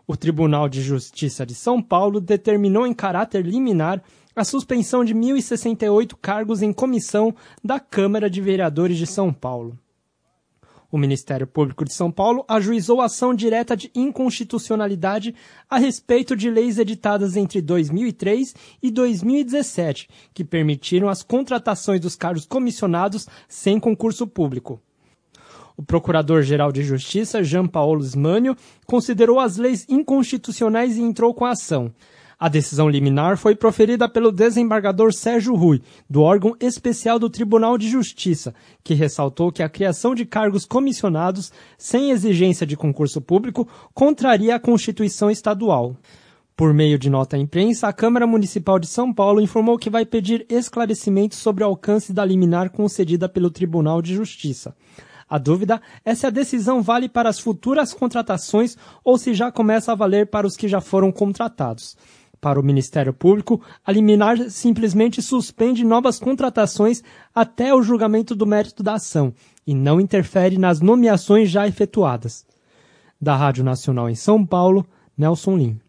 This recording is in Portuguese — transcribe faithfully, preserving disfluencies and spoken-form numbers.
O Tribunal de Justiça de São Paulo determinou em caráter liminar a suspensão de mil e sessenta e oito cargos em comissão da Câmara de Vereadores de São Paulo. O Ministério Público de São Paulo ajuizou ação direta de inconstitucionalidade a respeito de leis editadas entre dois mil e três e dois mil e dezessete, que permitiram as contratações dos cargos comissionados sem concurso público. O Procurador-Geral de Justiça, Jean Paolo Smanio, considerou as leis inconstitucionais e entrou com a ação. A decisão liminar foi proferida pelo desembargador Sérgio Rui, do órgão especial do Tribunal de Justiça, que ressaltou que a criação de cargos comissionados sem exigência de concurso público contraria a Constituição Estadual. Por meio de nota à imprensa, a Câmara Municipal de São Paulo informou que vai pedir esclarecimentos sobre o alcance da liminar concedida pelo Tribunal de Justiça. A dúvida é se a decisão vale para as futuras contratações ou se já começa a valer para os que já foram contratados. Para o Ministério Público, a liminar simplesmente suspende novas contratações até o julgamento do mérito da ação e não interfere nas nomeações já efetuadas. Da Rádio Nacional em São Paulo, Nelson Lim.